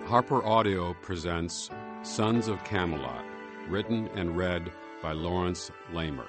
Harper Audio presents Sons of Camelot, written and read by Lawrence Lamer.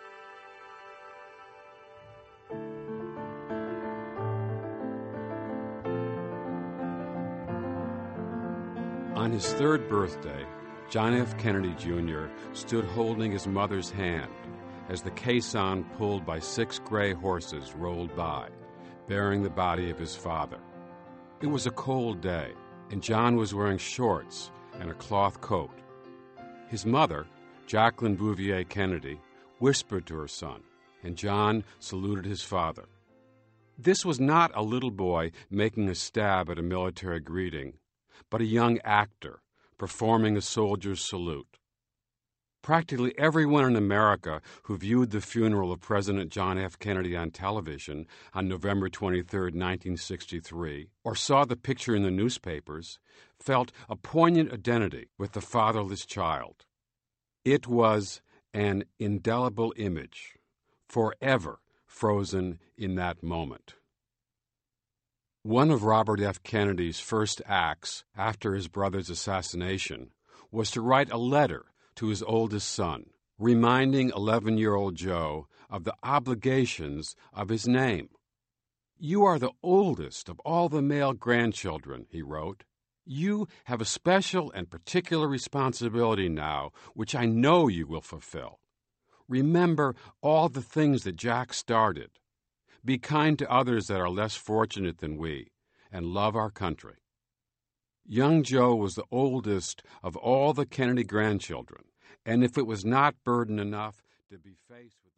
On his third birthday, John F. Kennedy Jr. stood holding his mother's hand as the caisson pulled by 6 gray horses rolled by, bearing the body of his father. It was a cold day, and John was wearing shorts and a cloth coat. His mother, Jacqueline Bouvier Kennedy, whispered to her son, and John saluted his father. This was not a little boy making a stab at a military greeting, but a young actor performing a soldier's salute. Practically everyone in America who viewed the funeral of President John F. Kennedy on television on November 23, 1963, or saw the picture in the newspapers, felt a poignant identity with the fatherless child. It was an indelible image, forever frozen in that moment. One of Robert F. Kennedy's first acts after his brother's assassination was to write a letter to his oldest son, reminding 11-year-old Joe of the obligations of his name. "You are the oldest of all the male grandchildren," he wrote. "You have a special and particular responsibility now, which I know you will fulfill. Remember all the things that Jack started. Be kind to others that are less fortunate than we, and love our country." Young Joe was the oldest of all the Kennedy grandchildren, and if it was not burden enough to be faced with